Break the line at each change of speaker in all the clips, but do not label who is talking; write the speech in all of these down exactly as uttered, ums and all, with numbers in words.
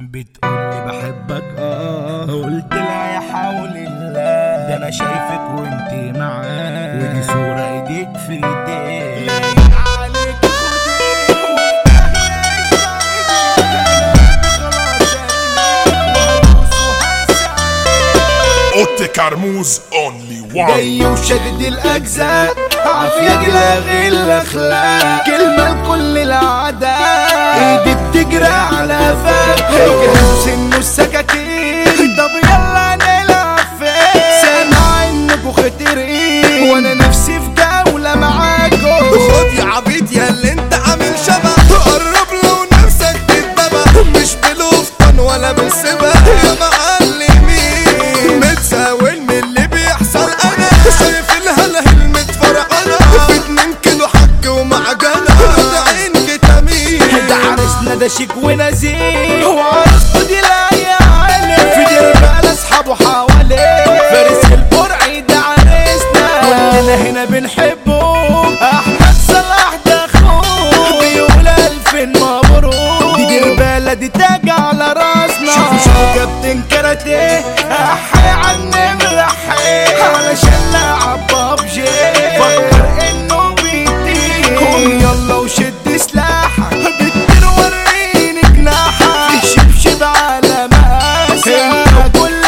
بتقولي بحبك اه قلت لا يا حول الله، ده انا شايفك وانتي معاه ودي صورة ايديك في ايديك لايق عليك
اوتي كرموز اونلي وان
جاي وشدد الاجزاء عافية جلاغي الاخلاق كلمة لكل الاعداء ايدي بتجري على فاك جهاز سنه السكاكين طب يلا نلعب فين سامع انكوا خطرين وانا نفسي في جولة معاكوا
خد يا عبيط يا اللي انت عامل شبه قرب لو نفسك تتبع مش بلوفتن ولا بالسبا يا معلمين متساوي من اللي بيحصل انا شايف الهلهل متفرقنا في اتنين كيلو حج ومعجنة ده عين كتامين
ده عرسنا ده شيك ونزيه وعرسته دي لايقة عليه في دير بقى اصحابه حواليه فارس البرعي ده عرسنا كلنا هنا بنحبه احمد صلاح ده اخوه بيقول الفين مبروك دي دير بلدي تاج على راسنا شوفوا شوفوا كابتن كاراتيه احي عني ملحيه علشان لعب بابجي فكر انه بيطير قوم يلا وشد سلاحك بتطير وريني جناحك شبشب على مقاسك كل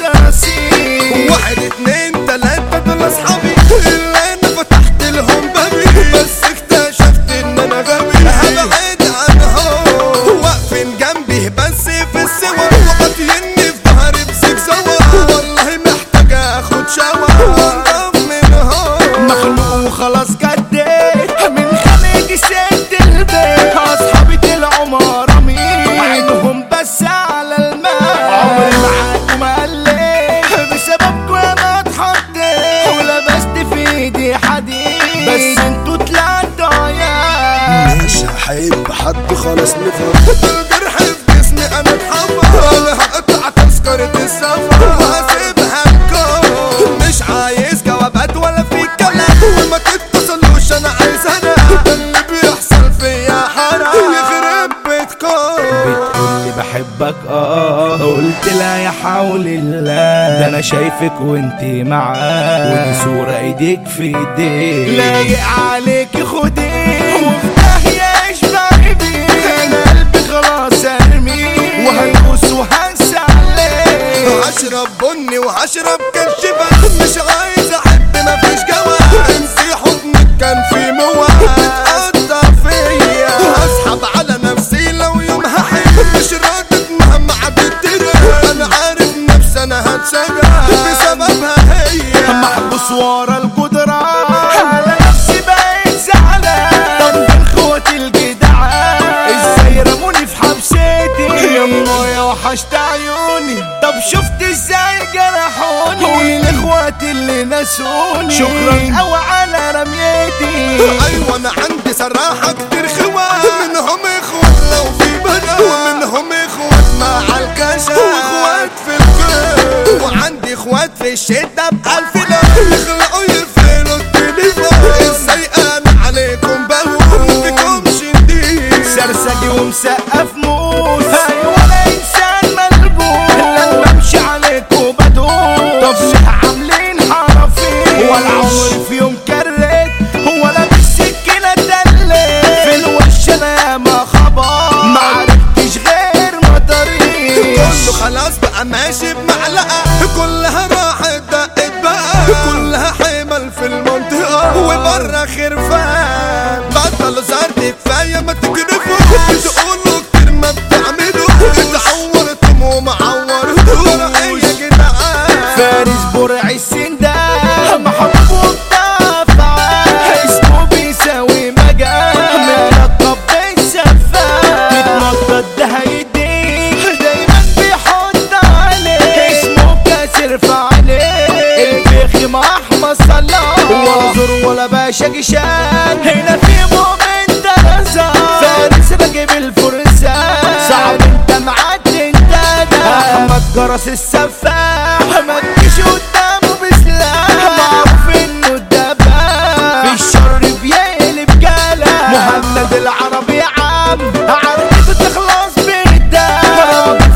السراسير
واحد اتنين تلاتة دول اصحابي اللي انا فتحت لهم بابي بس اكتشفت ان انا غبي هبعد عنهم واقفين جنبي بس في السوا وقاطيني في ظهري بسكسوا والله محتاج اخد شوا وانضف منهم
مخلوق وخلاص جديت من خليجي ست البيت اصحابي طلعوا مرامين عينهم بس على الماء عمري معاكم قلت بسببكم انا اتحطيت ولبست في ايدي حديد بس انتوا طلعتوا عيال
مش هحب حد خلاص نفر الجرح في جسمي انا اتحمر انا هقطع تذكرة السفر وهسيبها لكم مش عايز جوابات ولا في كلام وما تتصلوش انا عايز انا ده اللي بيحصل فيا حرام يخرب بيتكم
بتقولي بحبك اه قلت لا يا حول الله، ده انا شايفك وانتي معاه ودي صورة ايديك في ايديك لايق عليك خديه وفتح يا اشبعي بيه انا قلبي خلاص ارميه وهلبس وهنسى عليه
هشرب بني وهشرب كرشبة مش عايز احب مفيش جواب انسي حضنك كان في مواد بتقطع فيا هسحب على نفسي لو يوم هحب مش راضت مهما عدت انا عارف نفسي انا هتسجع بسببها هي
محبوس ورا القدرة على نفسي بقيت زعلان طب اخواتي الجدعان ازاي رموني في حبستي يما يا وحشت عيوني طب شفت ازاي جرحوني قولي لاخواتي اللي نسوني شكرا قوي على رميتي
ايوه انا عندي صراحة كتير خوات منهم اخوات لو في بنات ومنهم اخوات مع الكشف واخوات في الكل وعندي اخوات في الشدة بألف لون يخلقوا يفعلوا التليفون ازاي انا عليكم بهون فيكم شديد
سرسجي ومسقف موس ايوه انا انسان ملبوس لما امشي عليكوا بدوس طب ليه عاملين حرفين ولا عمري في يوم كريت ولا بالسكينة دلت في الوش انا ياما خبر ما عرفتش غير مطريق
كله خلاص بقى ماشي بمعلقة كلها راحت دقت بقى كلها حمل في المنطقة وبره خرفان بطلوا زرد كفاية ما تكرفوا تقولوا كتير ما بتعملوا اتعورتم وما عورتوش يا جدعان
فارس برعي السندان محبوب دافع اسمه بيساوي مجال ملقب بالسفاح تتنطط ده هيديك دايما بيحط عليه اسمه كاسر في عليه الفخم احمد صلاح وانظر ولا باشا جشان هنا في مؤمن درزة فارس راكب الفرسان صعب انت معدي انت ده احمد جرس السفاح ما تجيش قدامه بسلاح معروف انه الدباح في الشر بيقلب جلا محمد العربي عام عربيته تخلص بالدم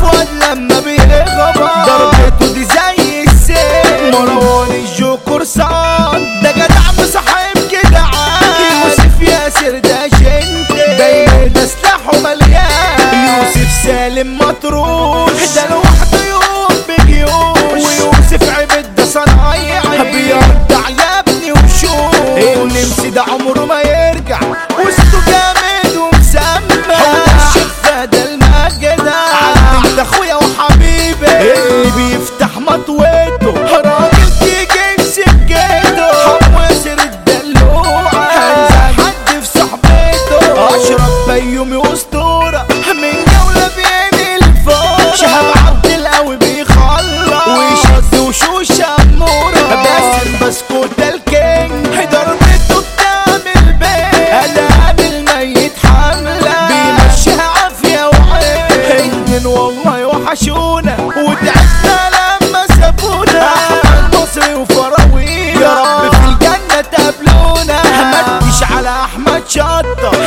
سالم مطروش ده لوحده يوم بجيوش ويوسف عبد ده صنايعي بيرجع يا ابني وشوش النمس ده عمره ما يرجع وسطه جامد ومسمى الشفة ده المجدة عندك ده اخويا وحبيبي اللي بيفتح مطوته راجل تيجي بسكته حمواسر الدلوعة هنزل حد في صحبته اشرف بيومي اسطورة من جولة بين الفور شهاب عبد القوي بيخلص ويشد وشوش امورة باسم بسكوت الكينج ضربته بتعمل بيه ادام الميت حملة بيمشيها عافية وعين اتنين والله وحشونا وتعبنا لما سابونا احمد مصري وفراوينا يا رب في الجنة تقابلونا ما تجيش على احمد شطة